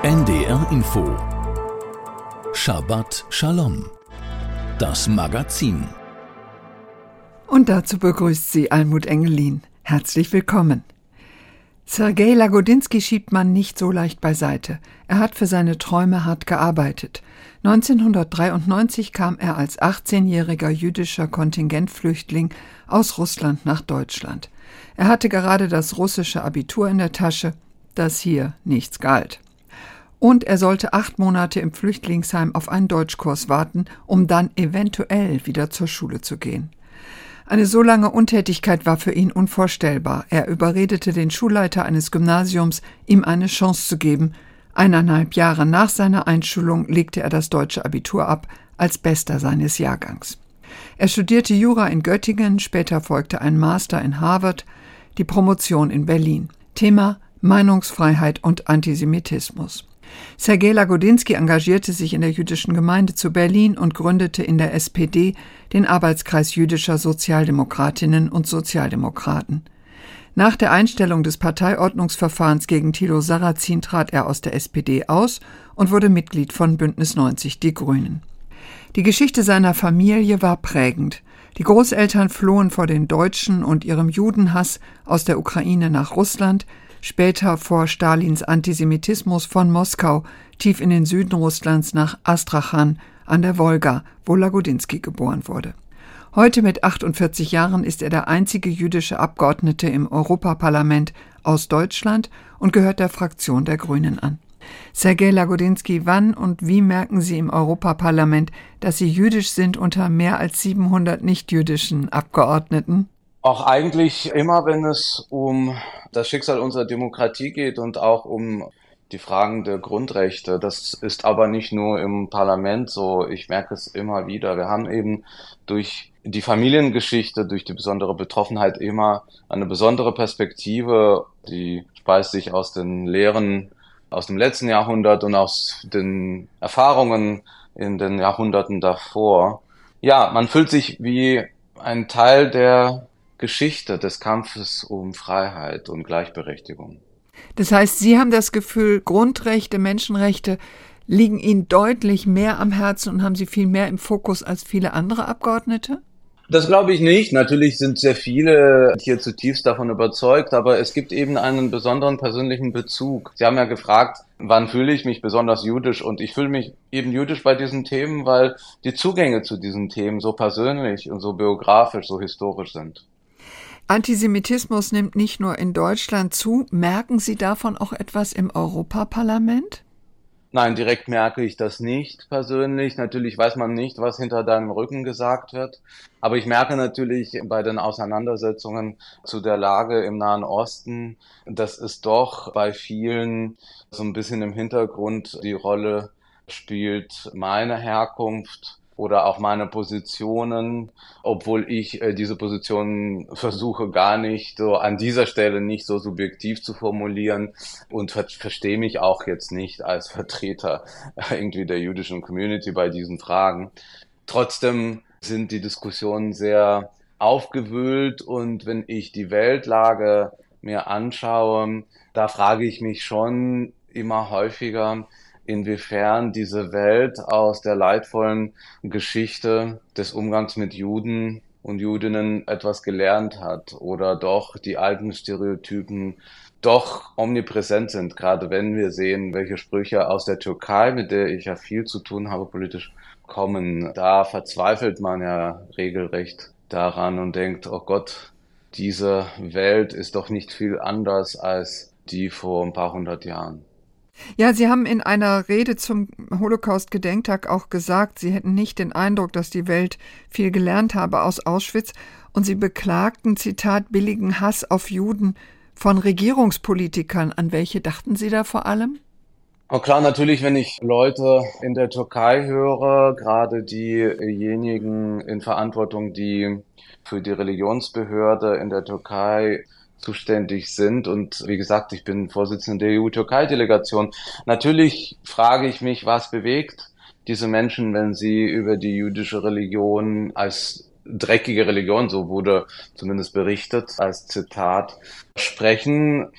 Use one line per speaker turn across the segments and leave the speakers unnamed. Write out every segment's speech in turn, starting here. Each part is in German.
NDR Info Shabbat Shalom, das Magazin.
Und dazu begrüßt sie Almut Engelin. Herzlich willkommen. Sergej Lagodinsky schiebt man nicht so leicht beiseite. Er hat für seine Träume hart gearbeitet. 1993 kam er als 18-jähriger jüdischer Kontingentflüchtling aus Russland nach Deutschland. Er hatte gerade das russische Abitur in der Tasche, das hier nichts galt. Und er sollte 8 Monate im Flüchtlingsheim auf einen Deutschkurs warten, um dann eventuell wieder zur Schule zu gehen. Eine so lange Untätigkeit war für ihn unvorstellbar. Er überredete den Schulleiter eines Gymnasiums, ihm eine Chance zu geben. 1,5 Jahre nach seiner Einschulung legte er das deutsche Abitur ab, als Bester seines Jahrgangs. Er studierte Jura in Göttingen, später folgte ein Master in Harvard, die Promotion in Berlin. Thema: Meinungsfreiheit und Antisemitismus. Sergej Lagodinsky engagierte sich in der jüdischen Gemeinde zu Berlin und gründete in der SPD den Arbeitskreis jüdischer Sozialdemokratinnen und Sozialdemokraten. Nach der Einstellung des Parteiordnungsverfahrens gegen Thilo Sarrazin trat er aus der SPD aus und wurde Mitglied von Bündnis 90 Die Grünen. Die Geschichte seiner Familie war prägend. Die Großeltern flohen vor den Deutschen und ihrem Judenhass aus der Ukraine nach Russland, später vor Stalins Antisemitismus von Moskau tief in den Süden Russlands nach Astrachan an der Wolga, wo Lagodinsky geboren wurde. Heute mit 48 Jahren ist er der einzige jüdische Abgeordnete im Europaparlament aus Deutschland und gehört der Fraktion der Grünen an. Sergej Lagodinsky, wann und wie merken Sie im Europaparlament, dass Sie jüdisch sind unter mehr als 700 nicht-jüdischen Abgeordneten?
Auch eigentlich immer, wenn es um das Schicksal unserer Demokratie geht und auch um die Fragen der Grundrechte. Das ist aber nicht nur im Parlament so. Ich merke es immer wieder. Wir haben eben durch die Familiengeschichte, durch die besondere Betroffenheit immer eine besondere Perspektive, die speist sich aus den Lehren aus dem letzten Jahrhundert und aus den Erfahrungen in den Jahrhunderten davor. Ja, man fühlt sich wie ein Teil der Geschichte des Kampfes um Freiheit und Gleichberechtigung.
Das heißt, Sie haben das Gefühl, Grundrechte, Menschenrechte liegen Ihnen deutlich mehr am Herzen und haben Sie viel mehr im Fokus als viele andere Abgeordnete?
Das glaube ich nicht. Natürlich sind sehr viele hier zutiefst davon überzeugt, aber es gibt eben einen besonderen persönlichen Bezug. Sie haben ja gefragt, wann fühle ich mich besonders jüdisch? Und ich fühle mich eben jüdisch bei diesen Themen, weil die Zugänge zu diesen Themen so persönlich und so biografisch, so historisch sind.
Antisemitismus nimmt nicht nur in Deutschland zu. Merken Sie davon auch etwas im Europaparlament?
Nein, direkt merke ich das nicht persönlich. Natürlich weiß man nicht, was hinter deinem Rücken gesagt wird. Aber ich merke natürlich bei den Auseinandersetzungen zu der Lage im Nahen Osten, dass es doch bei vielen so ein bisschen im Hintergrund die Rolle spielt, meine Herkunft oder auch meine Positionen, obwohl ich diese Positionen versuche gar nicht so an dieser Stelle nicht so subjektiv zu formulieren und verstehe mich auch jetzt nicht als Vertreter irgendwie der jüdischen Community bei diesen Fragen. Trotzdem sind die Diskussionen sehr aufgewühlt und wenn ich die Weltlage mir anschaue, da frage ich mich schon immer häufiger, inwiefern diese Welt aus der leidvollen Geschichte des Umgangs mit Juden und Jüdinnen etwas gelernt hat oder doch die alten Stereotypen doch omnipräsent sind, gerade wenn wir sehen, welche Sprüche aus der Türkei, mit der ich ja viel zu tun habe politisch, kommen. Da verzweifelt man ja regelrecht daran und denkt, oh Gott, diese Welt ist doch nicht viel anders als die vor ein paar hundert Jahren.
Ja, Sie haben in einer Rede zum Holocaust-Gedenktag auch gesagt, Sie hätten nicht den Eindruck, dass die Welt viel gelernt habe aus Auschwitz. Und Sie beklagten, Zitat, billigen Hass auf Juden von Regierungspolitikern. An welche dachten Sie da vor allem?
Oh klar, natürlich, wenn ich Leute in der Türkei höre, gerade diejenigen in Verantwortung, die für die Religionsbehörde in der Türkei zuständig sind. Und wie gesagt, ich bin Vorsitzender der EU-Türkei-Delegation. Natürlich frage ich mich, was bewegt diese Menschen, wenn sie über die jüdische Religion als dreckige Religion, so wurde zumindest berichtet, als Zitat sprechen.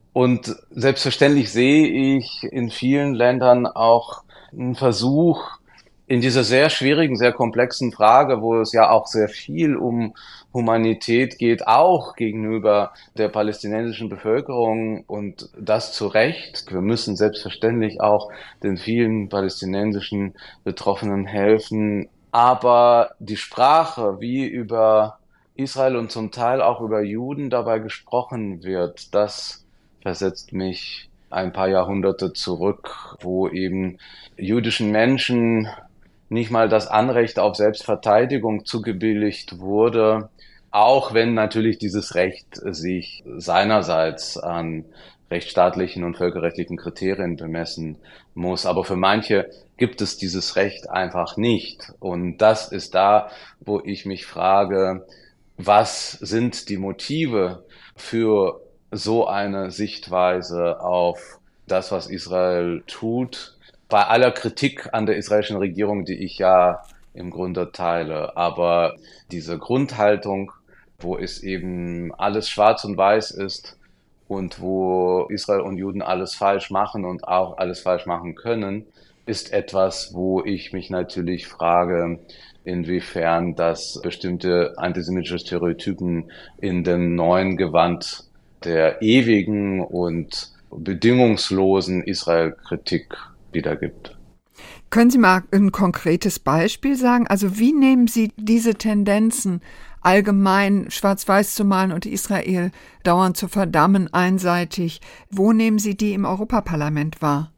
Und selbstverständlich sehe ich in vielen Ländern auch einen Versuch, in dieser sehr schwierigen, sehr komplexen Frage, wo es ja auch sehr viel um Humanität geht, auch gegenüber der palästinensischen Bevölkerung und das zu Recht. Wir müssen selbstverständlich auch den vielen palästinensischen Betroffenen helfen. Aber die Sprache, wie über Israel und zum Teil auch über Juden dabei gesprochen wird, das versetzt mich ein paar Jahrhunderte zurück, wo eben jüdischen Menschen nicht mal das Anrecht auf Selbstverteidigung zugebilligt wurde, auch wenn natürlich dieses Recht sich seinerseits an rechtsstaatlichen und völkerrechtlichen Kriterien bemessen muss. Aber für manche gibt es dieses Recht einfach nicht. Und das ist da, wo ich mich frage, was sind die Motive für so eine Sichtweise auf das, was Israel tut? Bei aller Kritik an der israelischen Regierung, die ich ja im Grunde teile, aber diese Grundhaltung, wo es eben alles schwarz und weiß ist und wo Israel und Juden alles falsch machen und auch alles falsch machen können, ist etwas, wo ich mich natürlich frage, inwiefern das bestimmte antisemitische Stereotypen in dem neuen Gewand der ewigen und bedingungslosen Israel-Kritik wiedergibt.
Können Sie mal ein konkretes Beispiel sagen? Also wie nehmen Sie diese Tendenzen, allgemein schwarz-weiß zu malen und Israel dauernd zu verdammen, einseitig, wo nehmen Sie die im Europaparlament wahr?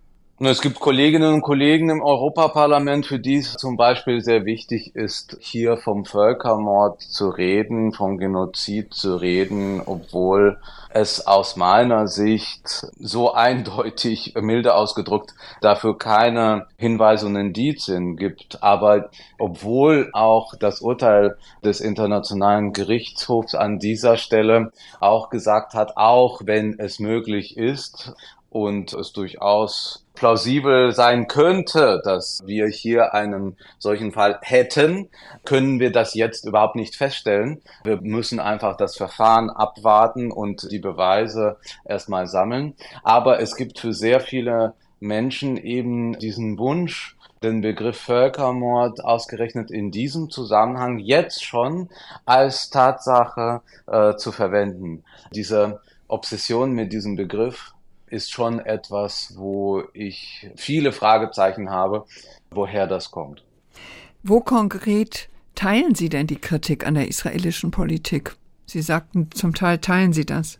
Es gibt Kolleginnen und Kollegen im Europaparlament, für die es zum Beispiel sehr wichtig ist, hier vom Völkermord zu reden, vom Genozid zu reden, obwohl es aus meiner Sicht so eindeutig, milde ausgedrückt, dafür keine Hinweise und Indizien gibt. Aber obwohl auch das Urteil des Internationalen Gerichtshofs an dieser Stelle auch gesagt hat, auch wenn es möglich ist, und es durchaus plausibel sein könnte, dass wir hier einen solchen Fall hätten, können wir das jetzt überhaupt nicht feststellen. Wir müssen einfach das Verfahren abwarten und die Beweise erstmal sammeln. Aber es gibt für sehr viele Menschen eben diesen Wunsch, den Begriff Völkermord ausgerechnet in diesem Zusammenhang jetzt schon als Tatsache zu verwenden. Diese Obsession mit diesem Begriff ist schon etwas, wo ich viele Fragezeichen habe, woher das kommt.
Wo konkret teilen Sie denn die Kritik an der israelischen Politik? Sie sagten, zum Teil teilen Sie das.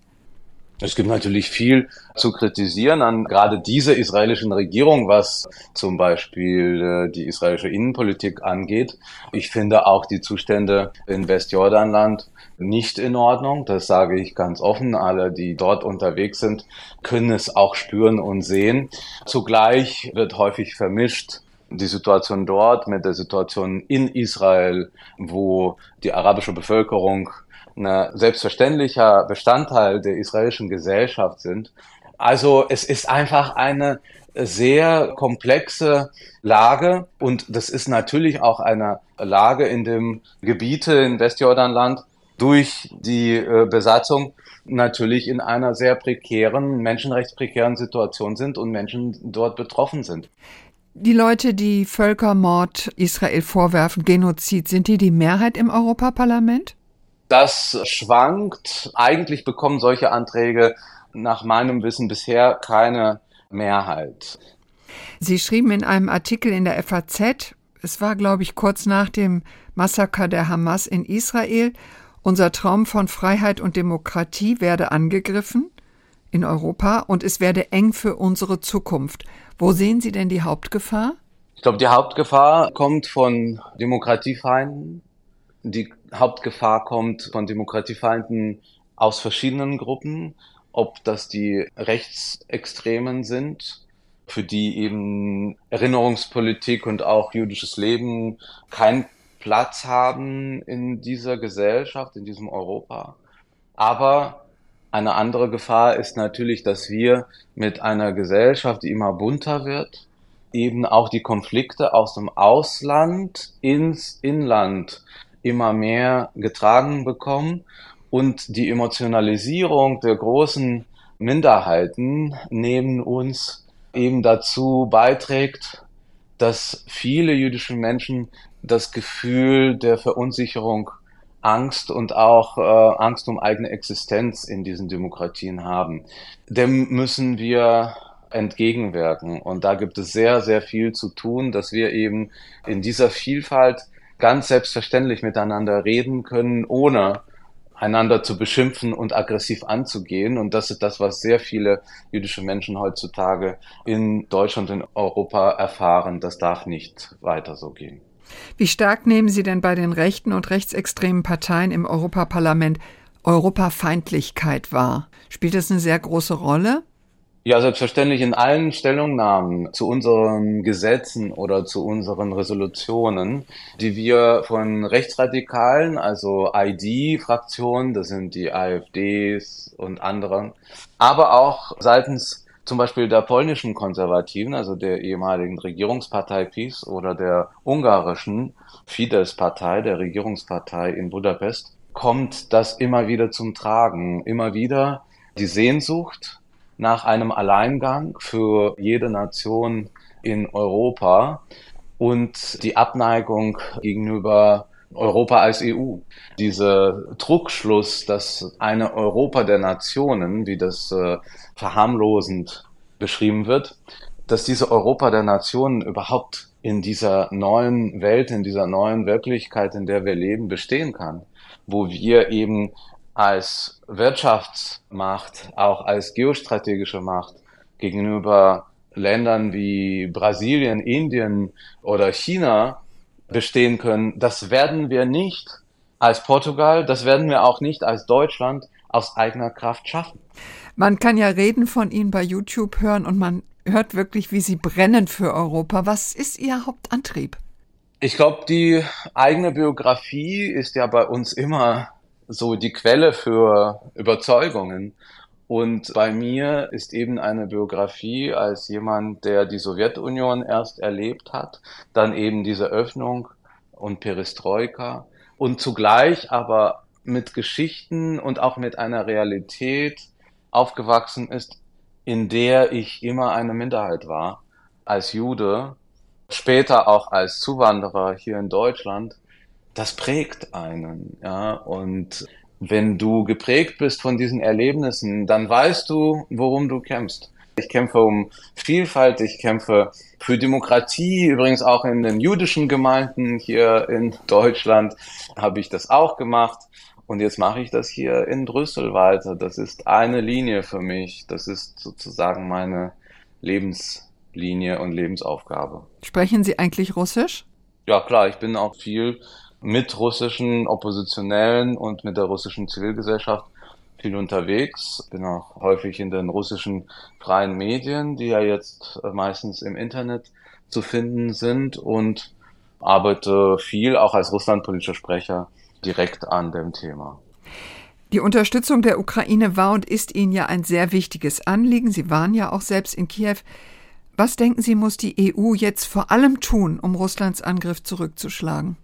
Es gibt natürlich viel zu kritisieren an gerade dieser israelischen Regierung, was zum Beispiel die israelische Innenpolitik angeht. Ich finde auch die Zustände in Westjordanland nicht in Ordnung. Das sage ich ganz offen. Alle, die dort unterwegs sind, können es auch spüren und sehen. Zugleich wird häufig vermischt die Situation dort mit der Situation in Israel, wo die arabische Bevölkerung ein selbstverständlicher Bestandteil der israelischen Gesellschaft sind. Also es ist einfach eine sehr komplexe Lage und das ist natürlich auch eine Lage, in dem Gebiete in Westjordanland durch die Besatzung natürlich in einer sehr prekären, menschenrechtsprekären Situation sind und Menschen dort betroffen sind.
Die Leute, die Völkermord Israel vorwerfen, Genozid, sind die Mehrheit im Europaparlament?
Das schwankt. Eigentlich bekommen solche Anträge nach meinem Wissen bisher keine Mehrheit.
Sie schrieben in einem Artikel in der FAZ, es war, glaube ich, kurz nach dem Massaker der Hamas in Israel, unser Traum von Freiheit und Demokratie werde angegriffen in Europa und es werde eng für unsere Zukunft. Wo sehen Sie denn die Hauptgefahr?
Ich glaube, die Hauptgefahr kommt von Demokratiefeinden. Die Hauptgefahr kommt von Demokratiefeinden aus verschiedenen Gruppen, ob das die Rechtsextremen sind, für die eben Erinnerungspolitik und auch jüdisches Leben keinen Platz haben in dieser Gesellschaft, in diesem Europa. Aber eine andere Gefahr ist natürlich, dass wir mit einer Gesellschaft, die immer bunter wird, eben auch die Konflikte aus dem Ausland ins Inland immer mehr getragen bekommen und die Emotionalisierung der großen Minderheiten neben uns eben dazu beiträgt, dass viele jüdische Menschen das Gefühl der Verunsicherung, Angst und auch Angst um eigene Existenz in diesen Demokratien haben. Dem müssen wir entgegenwirken. Und da gibt es sehr, sehr viel zu tun, dass wir eben in dieser Vielfalt ganz selbstverständlich miteinander reden können, ohne einander zu beschimpfen und aggressiv anzugehen. Und das ist das, was sehr viele jüdische Menschen heutzutage in Deutschland und in Europa erfahren. Das darf nicht weiter so gehen.
Wie stark nehmen Sie denn bei den rechten und rechtsextremen Parteien im Europaparlament Europafeindlichkeit wahr? Spielt das eine sehr große Rolle?
Ja, selbstverständlich in allen Stellungnahmen zu unseren Gesetzen oder zu unseren Resolutionen, die wir von Rechtsradikalen, also ID-Fraktionen, das sind die AfDs und andere, aber auch seitens zum Beispiel der polnischen Konservativen, also der ehemaligen Regierungspartei PiS oder der ungarischen Fidesz-Partei, der Regierungspartei in Budapest, kommt das immer wieder zum Tragen. Immer wieder die Sehnsucht nach einem Alleingang für jede Nation in Europa und die Abneigung gegenüber Europa als EU. Dieser Trugschluss, dass eine Europa der Nationen, wie das verharmlosend beschrieben wird, dass diese Europa der Nationen überhaupt in dieser neuen Welt, in dieser neuen Wirklichkeit, in der wir leben, bestehen kann, wo wir eben als Wirtschaftsmacht, auch als geostrategische Macht gegenüber Ländern wie Brasilien, Indien oder China bestehen können, das werden wir nicht als Portugal, das werden wir auch nicht als Deutschland aus eigener Kraft schaffen.
Man kann ja Reden von Ihnen bei YouTube hören und man hört wirklich, wie Sie brennen für Europa. Was ist Ihr Hauptantrieb?
Ich glaube, die eigene Biografie ist ja bei uns immer so die Quelle für Überzeugungen. Und bei mir ist eben eine Biografie als jemand, der die Sowjetunion erst erlebt hat, dann eben diese Öffnung und Perestroika und zugleich aber mit Geschichten und auch mit einer Realität aufgewachsen ist, in der ich immer eine Minderheit war, als Jude, später auch als Zuwanderer hier in Deutschland. Das prägt einen, ja, und wenn du geprägt bist von diesen Erlebnissen, dann weißt du, worum du kämpfst. Ich kämpfe um Vielfalt, ich kämpfe für Demokratie, übrigens auch in den jüdischen Gemeinden hier in Deutschland habe ich das auch gemacht und jetzt mache ich das hier in Brüssel weiter. Das ist eine Linie für mich, das ist sozusagen meine Lebenslinie und Lebensaufgabe.
Sprechen Sie eigentlich Russisch?
Ja klar, ich bin auch viel mit russischen Oppositionellen und mit der russischen Zivilgesellschaft viel unterwegs. Bin auch häufig in den russischen freien Medien, die ja jetzt meistens im Internet zu finden sind und arbeite viel auch als russlandpolitischer Sprecher direkt an dem Thema.
Die Unterstützung der Ukraine war und ist Ihnen ja ein sehr wichtiges Anliegen. Sie waren ja auch selbst in Kiew. Was denken Sie, muss die EU jetzt vor allem tun, um Russlands Angriff zurückzuschlagen?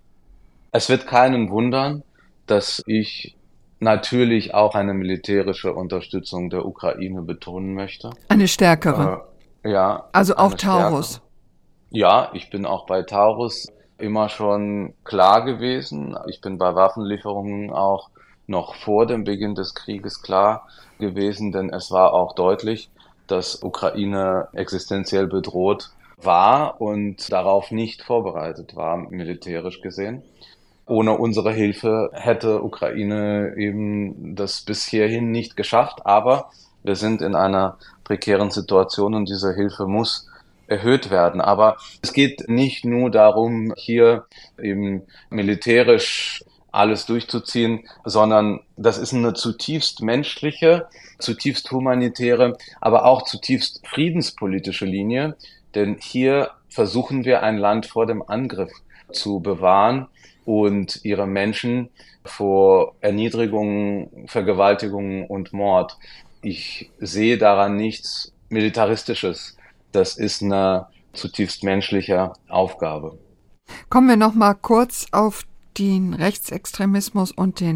Es wird keinen wundern, dass ich natürlich auch eine militärische Unterstützung der Ukraine betonen möchte.
Eine stärkere?
Ja.
Also auch Taurus?
Stärkere. Ja, ich bin auch bei Taurus immer schon klar gewesen. Ich bin bei Waffenlieferungen auch noch vor dem Beginn des Krieges klar gewesen, denn es war auch deutlich, dass Ukraine existenziell bedroht war und darauf nicht vorbereitet war, militärisch gesehen. Ohne unsere Hilfe hätte Ukraine eben das bis hierhin nicht geschafft, aber wir sind in einer prekären Situation und diese Hilfe muss erhöht werden. Aber es geht nicht nur darum, hier eben militärisch alles durchzuziehen, sondern das ist eine zutiefst menschliche, zutiefst humanitäre, aber auch zutiefst friedenspolitische Linie, denn hier versuchen wir ein Land vor dem Angriff zu bewahren und ihre Menschen vor Erniedrigungen, Vergewaltigungen und Mord. Ich sehe daran nichts Militaristisches. Das ist eine zutiefst menschliche Aufgabe.
Kommen wir noch mal kurz auf den Rechtsextremismus und den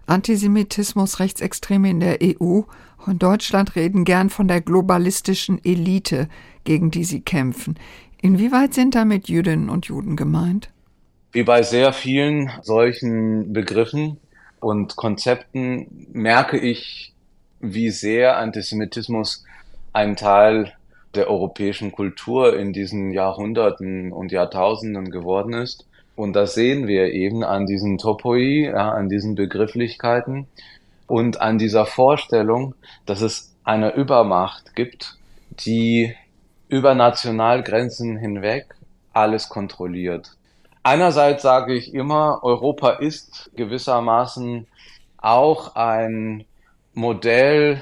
Antisemitismus, Rechtsextreme in der EU und Deutschland reden gern von der globalistischen Elite, gegen die sie kämpfen. Inwieweit sind damit Jüdinnen und Juden gemeint?
Wie bei sehr vielen solchen Begriffen und Konzepten merke ich, wie sehr Antisemitismus ein Teil der europäischen Kultur in diesen Jahrhunderten und Jahrtausenden geworden ist. Und das sehen wir eben an diesen Topoi, ja, an diesen Begrifflichkeiten und an dieser Vorstellung, dass es eine Übermacht gibt, die über Nationalgrenzen hinweg alles kontrolliert. Einerseits sage ich immer, Europa ist gewissermaßen auch ein Modell,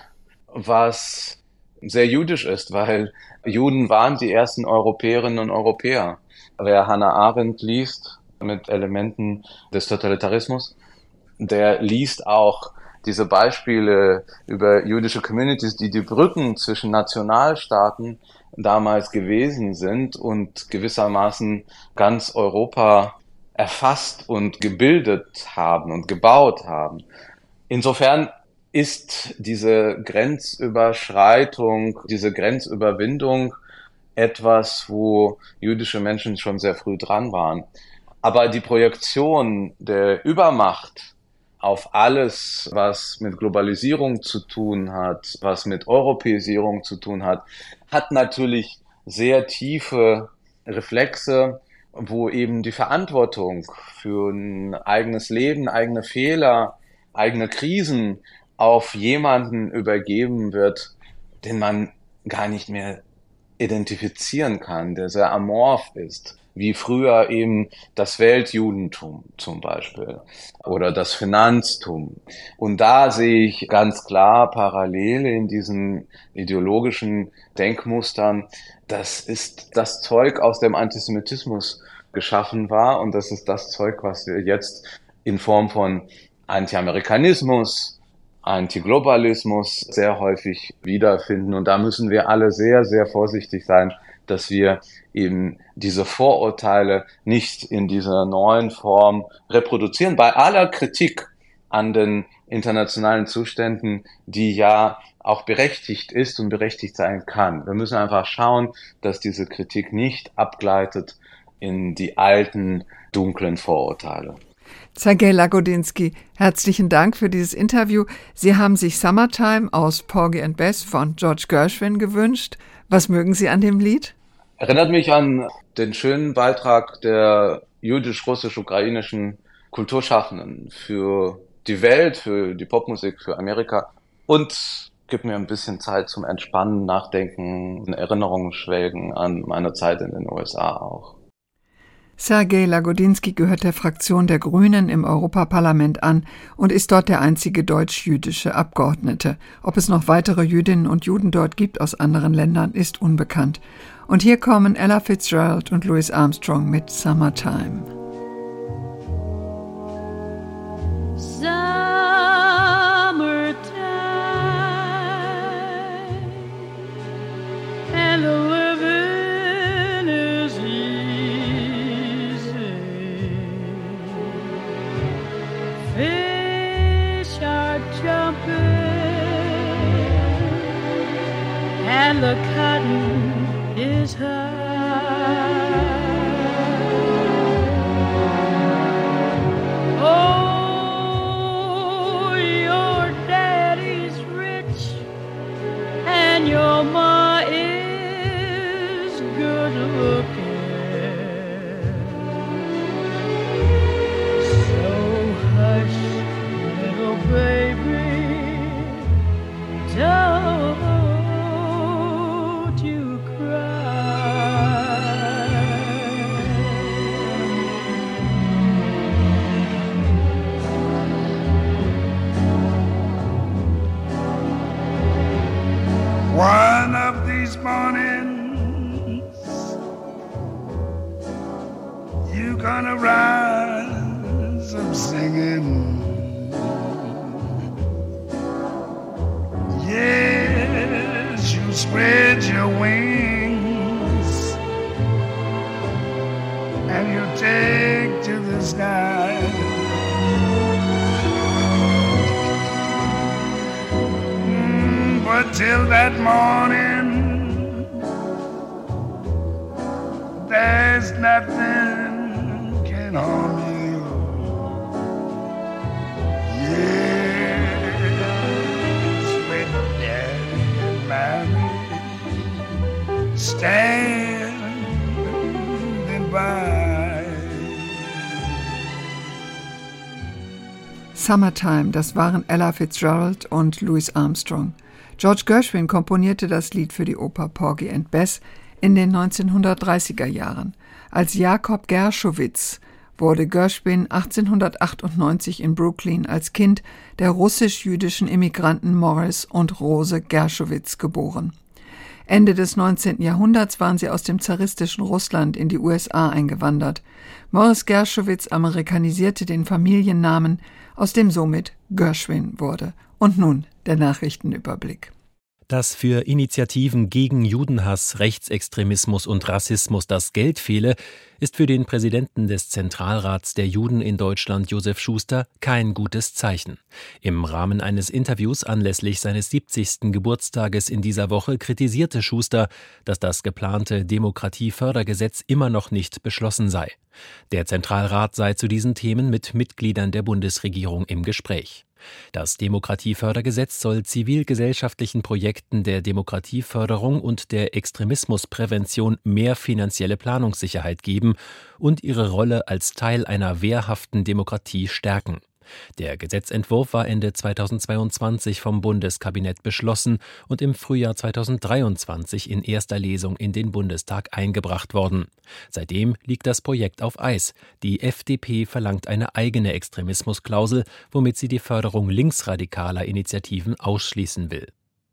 was sehr jüdisch ist, weil Juden waren die ersten Europäerinnen und Europäer. Wer Hannah Arendt liest mit Elementen des Totalitarismus, der liest auch diese Beispiele über jüdische Communities, die Brücken zwischen Nationalstaaten damals gewesen sind und gewissermaßen ganz Europa erfasst und gebildet haben und gebaut haben. Insofern ist diese Grenzüberschreitung, diese Grenzüberwindung etwas, wo jüdische Menschen schon sehr früh dran waren. Aber die Projektion der Übermacht auf alles, was mit Globalisierung zu tun hat, was mit Europäisierung zu tun hat, hat natürlich sehr tiefe Reflexe, wo eben die Verantwortung für ein eigenes Leben, eigene Fehler, eigene Krisen auf jemanden übergeben wird, den man gar nicht mehr identifizieren kann, der sehr amorph ist, wie früher eben das Weltjudentum zum Beispiel oder das Finanztum. Und da sehe ich ganz klar Parallele in diesen ideologischen Denkmustern. Das ist das Zeug, aus dem Antisemitismus geschaffen war, und das ist das Zeug, was wir jetzt in Form von Anti-Amerikanismus, Antiglobalismus sehr häufig wiederfinden. Und da müssen wir alle sehr, sehr vorsichtig sein, dass wir eben diese Vorurteile nicht in dieser neuen Form reproduzieren. Bei aller Kritik an den internationalen Zuständen, die ja auch berechtigt ist und berechtigt sein kann. Wir müssen einfach schauen, dass diese Kritik nicht abgleitet in die alten, dunklen Vorurteile.
Sergej Lagodinsky, herzlichen Dank für dieses Interview. Sie haben sich Summertime aus Porgy and Bess von George Gershwin gewünscht. Was mögen Sie an dem Lied?
Erinnert mich an den schönen Beitrag der jüdisch-russisch-ukrainischen Kulturschaffenden für die Welt, für die Popmusik, für Amerika und gibt mir ein bisschen Zeit zum Entspannen, Nachdenken, Erinnerungen schwelgen an meine Zeit in den USA auch.
Sergej Lagodinsky gehört der Fraktion der Grünen im Europaparlament an und ist dort der einzige deutsch-jüdische Abgeordnete. Ob es noch weitere Jüdinnen und Juden dort gibt aus anderen Ländern, ist unbekannt. Und hier kommen Ella Fitzgerald und Louis Armstrong mit Summertime.
And the living is easy. Fish are jumping and the cotton is high. Oh, your daddy's rich and your ma is good looking. So hush, little baby, don't you cry.
One of these mornings, you gonna rise up singing. Yes, you spread your wings and you take to the sky. till that morning. There's nothing can harm you. Yes, with Daddy and Mommy standing by.
Summertime, das waren Ella Fitzgerald und Louis Armstrong. George Gershwin komponierte das Lied für die Oper Porgy and Bess in den 1930er Jahren. Als Jakob Gershowitz wurde Gershwin 1898 in Brooklyn als Kind der russisch-jüdischen Immigranten Morris und Rose Gershowitz geboren. Ende des 19. Jahrhunderts waren sie aus dem zaristischen Russland in die USA eingewandert. Morris Gershowitz amerikanisierte den Familiennamen, aus dem somit Gershwin wurde. Und nun der Nachrichtenüberblick.
Dass für Initiativen gegen Judenhass, Rechtsextremismus und Rassismus das Geld fehle, ist für den Präsidenten des Zentralrats der Juden in Deutschland, Josef Schuster, kein gutes Zeichen. Im Rahmen eines Interviews anlässlich seines 70. Geburtstages in dieser Woche kritisierte Schuster, dass das geplante Demokratiefördergesetz immer noch nicht beschlossen sei. Der Zentralrat sei zu diesen Themen mit Mitgliedern der Bundesregierung im Gespräch. Das Demokratiefördergesetz soll zivilgesellschaftlichen Projekten der Demokratieförderung und der Extremismusprävention mehr finanzielle Planungssicherheit geben und ihre Rolle als Teil einer wehrhaften Demokratie stärken. Der Gesetzentwurf war Ende 2022 vom Bundeskabinett beschlossen und im Frühjahr 2023 in erster Lesung in den Bundestag eingebracht worden. Seitdem liegt das Projekt auf Eis. Die FDP verlangt eine eigene Extremismusklausel, womit sie die Förderung linksradikaler Initiativen ausschließen will.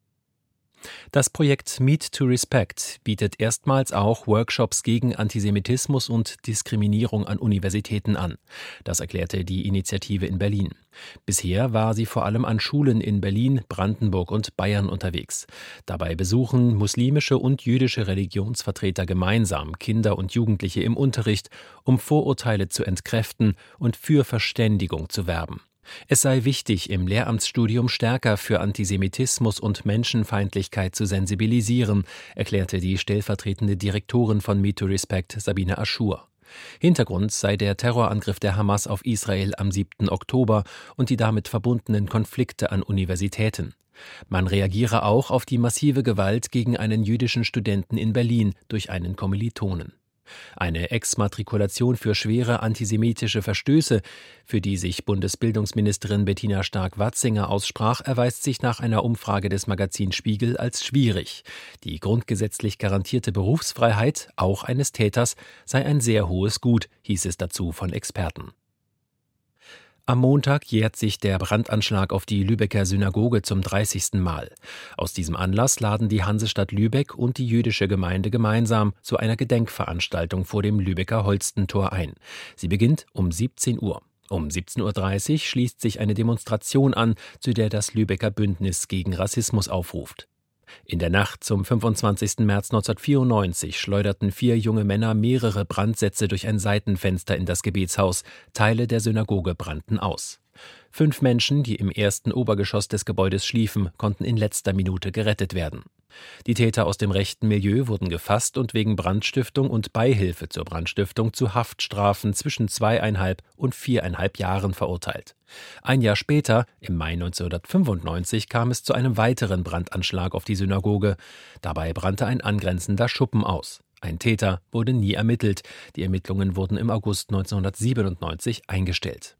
Das Projekt Meet to Respect bietet erstmals auch Workshops gegen Antisemitismus und Diskriminierung an Universitäten an. Das erklärte die Initiative in Berlin. Bisher war sie vor allem an Schulen in Berlin, Brandenburg und Bayern unterwegs. Dabei besuchen muslimische und jüdische Religionsvertreter gemeinsam Kinder und Jugendliche im Unterricht, um Vorurteile zu entkräften und für Verständigung zu werben. Es sei wichtig, im Lehramtsstudium stärker für Antisemitismus und Menschenfeindlichkeit zu sensibilisieren, erklärte die stellvertretende Direktorin von Meet to Respect, Sabine Aschur. Hintergrund sei der Terrorangriff der Hamas auf Israel am 7. Oktober und die damit verbundenen Konflikte an Universitäten. Man reagiere auch auf die massive Gewalt gegen einen jüdischen Studenten in Berlin durch einen Kommilitonen. Eine Exmatrikulation für schwere antisemitische Verstöße, für die sich Bundesbildungsministerin Bettina Stark-Watzinger aussprach, erweist sich nach einer Umfrage des Magazins Spiegel als schwierig. Die grundgesetzlich garantierte Berufsfreiheit, auch eines Täters, sei ein sehr hohes Gut, hieß es dazu von Experten. Am Montag jährt sich der Brandanschlag auf die Lübecker Synagoge zum 30. Mal. Aus diesem Anlass laden die Hansestadt Lübeck und die jüdische Gemeinde gemeinsam zu einer Gedenkveranstaltung vor dem Lübecker Holstentor ein. Sie beginnt um 17 Uhr. Um 17.30 Uhr schließt sich eine Demonstration an, zu der das Lübecker Bündnis gegen Rassismus aufruft. In der Nacht zum 25. März 1994 schleuderten 4 junge Männer mehrere Brandsätze durch ein Seitenfenster in das Gebetshaus. Teile der Synagoge brannten aus. 5 Menschen, die im ersten Obergeschoss des Gebäudes schliefen, konnten in letzter Minute gerettet werden. Die Täter aus dem rechten Milieu wurden gefasst und wegen Brandstiftung und Beihilfe zur Brandstiftung zu Haftstrafen zwischen 2,5 und 4,5 Jahren verurteilt. Ein Jahr später, im Mai 1995, kam es zu einem weiteren Brandanschlag auf die Synagoge. Dabei brannte ein angrenzender Schuppen aus. Ein Täter wurde nie ermittelt. Die Ermittlungen wurden im August 1997 eingestellt.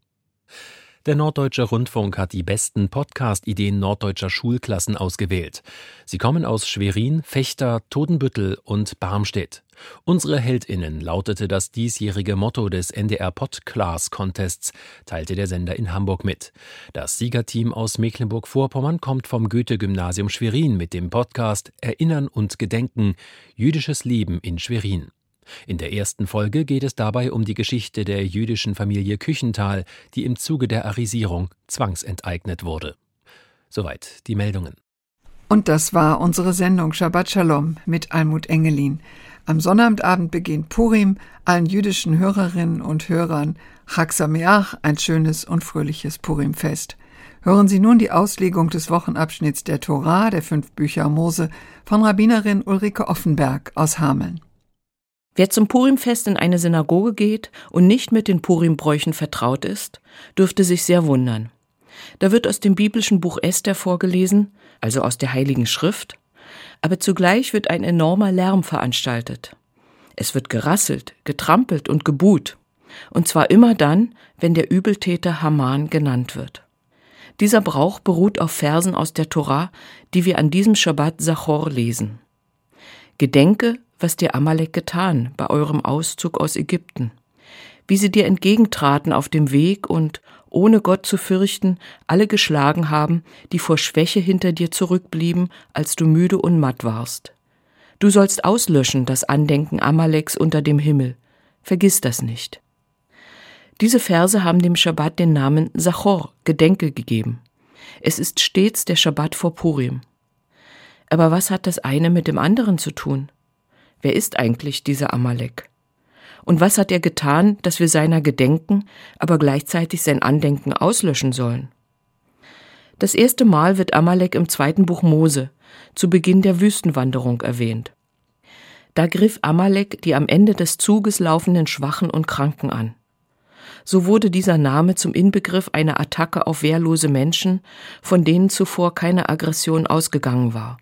Der Norddeutsche Rundfunk hat die besten Podcast-Ideen norddeutscher Schulklassen ausgewählt. Sie kommen aus Schwerin, Vechta, Todenbüttel und Barmstedt. Unsere HeldInnen lautete das diesjährige Motto des NDR Podclass Contests, teilte der Sender in Hamburg mit. Das Siegerteam aus Mecklenburg-Vorpommern kommt vom Goethe-Gymnasium Schwerin mit dem Podcast Erinnern und Gedenken – Jüdisches Leben in Schwerin. In der ersten Folge geht es dabei um die Geschichte der jüdischen Familie Küchenthal, die im Zuge der Arisierung zwangsenteignet wurde. Soweit die Meldungen.
Und das war unsere Sendung Shabbat Shalom mit Almut Engelin. Am Sonnabendabend beginnt Purim, allen jüdischen Hörerinnen und Hörern Chag Sameach, ein schönes und fröhliches Purimfest. Hören Sie nun die Auslegung des Wochenabschnitts der Tora, der 5 Bücher Mose, von Rabbinerin Ulrike Offenberg aus Hameln.
Wer zum Purimfest in eine Synagoge geht und nicht mit den Purimbräuchen vertraut ist, dürfte sich sehr wundern. Da wird aus dem biblischen Buch Esther vorgelesen, also aus der Heiligen Schrift, aber zugleich wird ein enormer Lärm veranstaltet. Es wird gerasselt, getrampelt und gebuht, und zwar immer dann, wenn der Übeltäter Haman genannt wird. Dieser Brauch beruht auf Versen aus der Tora, die wir an diesem Schabbat Zachor lesen. Gedenke, was dir Amalek getan bei eurem Auszug aus Ägypten, wie sie dir entgegentraten auf dem Weg und, ohne Gott zu fürchten, alle geschlagen haben, die vor Schwäche hinter dir zurückblieben, als du müde und matt warst. Du sollst auslöschen das Andenken Amaleks unter dem Himmel. Vergiss das nicht. Diese Verse haben dem Schabbat den Namen Zachor, Gedenke, gegeben. Es ist stets der Schabbat vor Purim. Aber was hat das eine mit dem anderen zu tun? Wer ist eigentlich dieser Amalek? Und was hat er getan, dass wir seiner gedenken, aber gleichzeitig sein Andenken auslöschen sollen? Das erste Mal wird Amalek im 2. Buch Mose, zu Beginn der Wüstenwanderung, erwähnt. Da griff Amalek die am Ende des Zuges laufenden Schwachen und Kranken an. So wurde dieser Name zum Inbegriff einer Attacke auf wehrlose Menschen, von denen zuvor keine Aggression ausgegangen war.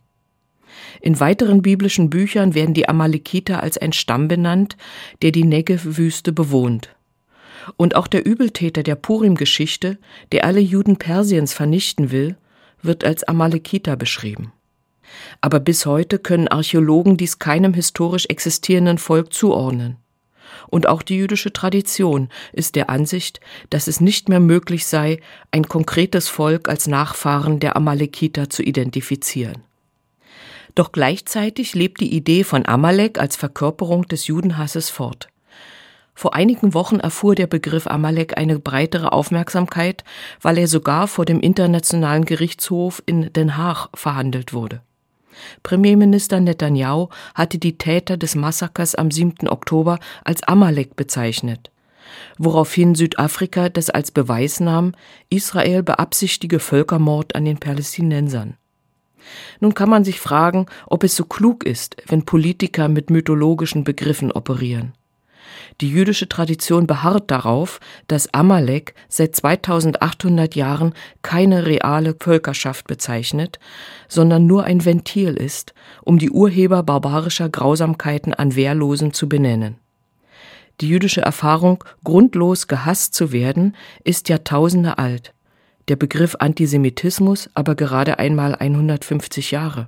In weiteren biblischen Büchern werden die Amalekiter als ein Stamm benannt, der die Negev-Wüste bewohnt. Und auch der Übeltäter der Purim-Geschichte, der alle Juden Persiens vernichten will, wird als Amalekiter beschrieben. Aber bis heute können Archäologen dies keinem historisch existierenden Volk zuordnen. Und auch die jüdische Tradition ist der Ansicht, dass es nicht mehr möglich sei, ein konkretes Volk als Nachfahren der Amalekiter zu identifizieren. Doch gleichzeitig lebt die Idee von Amalek als Verkörperung des Judenhasses fort. Vor einigen Wochen erfuhr der Begriff Amalek eine breitere Aufmerksamkeit, weil er sogar vor dem Internationalen Gerichtshof in Den Haag verhandelt wurde. Premierminister Netanyahu hatte die Täter des Massakers am 7. Oktober als Amalek bezeichnet, woraufhin Südafrika das als Beweis nahm, Israel beabsichtige Völkermord an den Palästinensern. Nun kann man sich fragen, ob es so klug ist, wenn Politiker mit mythologischen Begriffen operieren. Die jüdische Tradition beharrt darauf, dass Amalek seit 2800 Jahren keine reale Völkerschaft bezeichnet, sondern nur ein Ventil ist, um die Urheber barbarischer Grausamkeiten an Wehrlosen zu benennen. Die jüdische Erfahrung, grundlos gehasst zu werden, ist Jahrtausende alt. Der Begriff Antisemitismus aber gerade einmal 150 Jahre.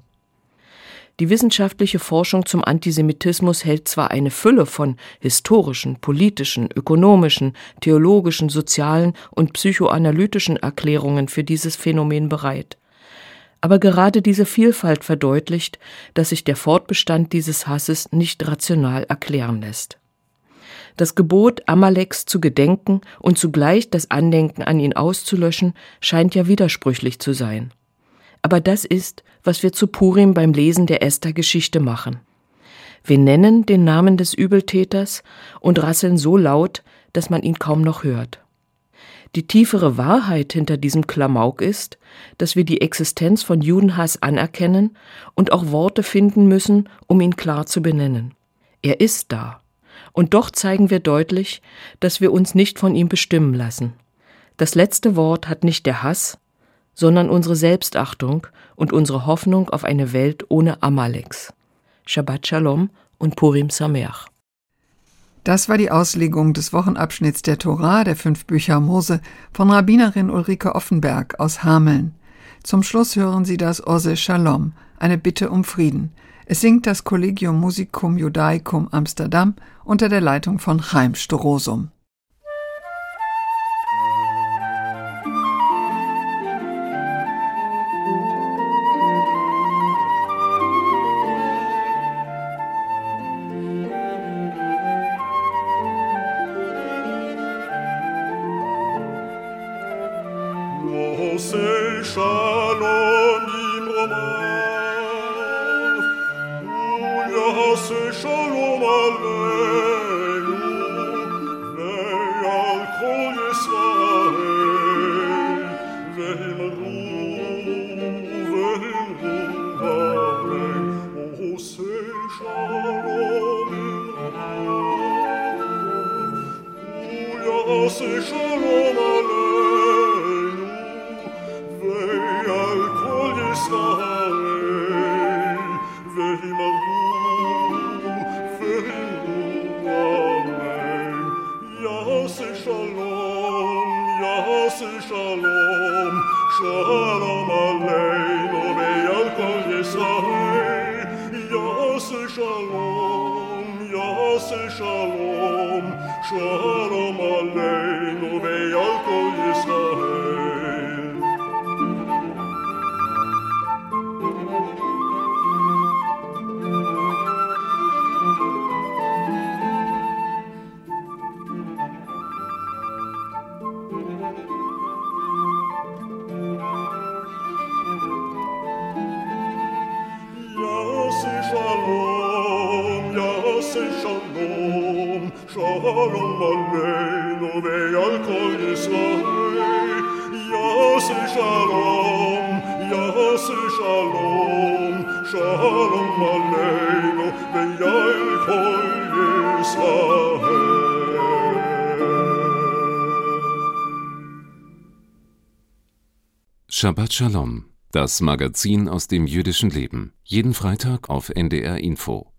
Die wissenschaftliche Forschung zum Antisemitismus hält zwar eine Fülle von historischen, politischen, ökonomischen, theologischen, sozialen und psychoanalytischen Erklärungen für dieses Phänomen bereit. Aber gerade diese Vielfalt verdeutlicht, dass sich der Fortbestand dieses Hasses nicht rational erklären lässt. Das Gebot, Amaleks zu gedenken und zugleich das Andenken an ihn auszulöschen, scheint ja widersprüchlich zu sein. Aber das ist, was wir zu Purim beim Lesen der Esther-Geschichte machen. Wir nennen den Namen des Übeltäters und rasseln so laut, dass man ihn kaum noch hört. Die tiefere Wahrheit hinter diesem Klamauk ist, dass wir die Existenz von Judenhass anerkennen und auch Worte finden müssen, um ihn klar zu benennen. Er ist da. Und doch zeigen wir deutlich, dass wir uns nicht von ihm bestimmen lassen. Das letzte Wort hat nicht der Hass, sondern unsere Selbstachtung und unsere Hoffnung auf eine Welt ohne Amaleks. Shabbat Shalom und Purim Sameach.
Das war die Auslegung des Wochenabschnitts der Tora, der 5 Bücher Mose, von Rabbinerin Ulrike Offenberg aus Hameln. Zum Schluss hören Sie das Ose Shalom, eine Bitte um Frieden. Es singt das Collegium Musicum Judaicum Amsterdam unter der Leitung von Chaim Storosum.
Shalom Aleinu, ve'al kol Yisrael, ve'im יעשה שלום עלינו ועל כל ישראל והימרדו אמן. יעשה שלום, יעשה שלום, שלום עלינו ועל כל ישראל. יעשה שלום, יעשה שלום, שלום עלינו ועל כל ישראל. שלום עלינו ועל כל ישראל. יעשה שלום, יעשה שלום, שלום עלינו ועל כל ישראל.
Shabbat Shalom, das Magazin aus dem jüdischen Leben. Jeden Freitag auf NDR Info.